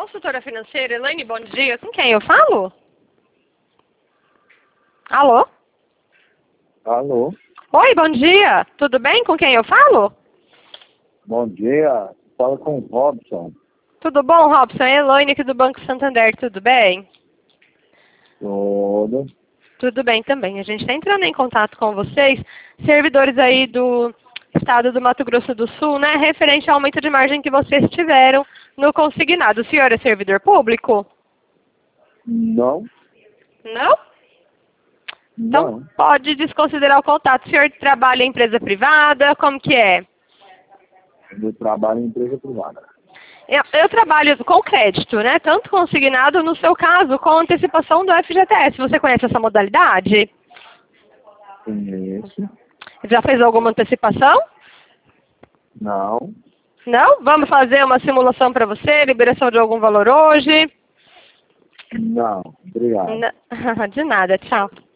Consultora financeira, Elaine, bom dia. Com quem eu falo? Alô? Alô, Oi, bom dia. Tudo bem? Com quem eu falo? bom dia. Fala com o Robson. Tudo bom, Robson? É a Elaine aqui do Banco Santander, tudo bem? Tudo. Tudo bem também. A gente está entrando em contato com vocês, servidores aí do estado do Mato Grosso do Sul, né? Referente ao aumento de margem que vocês tiveram no consignado. O senhor é servidor público? Não, Não? Então, não. pode desconsiderar o contato. O senhor trabalha em empresa privada? Como que é? Eu trabalho em empresa privada. Eu trabalho com crédito, né? Tanto consignado, no seu caso, com antecipação do FGTS. Você conhece essa modalidade? Conheço. Já fez alguma antecipação? Não, Não? Vamos fazer uma simulação para você, liberação de algum valor hoje? não. Obrigado. De nada, tchau.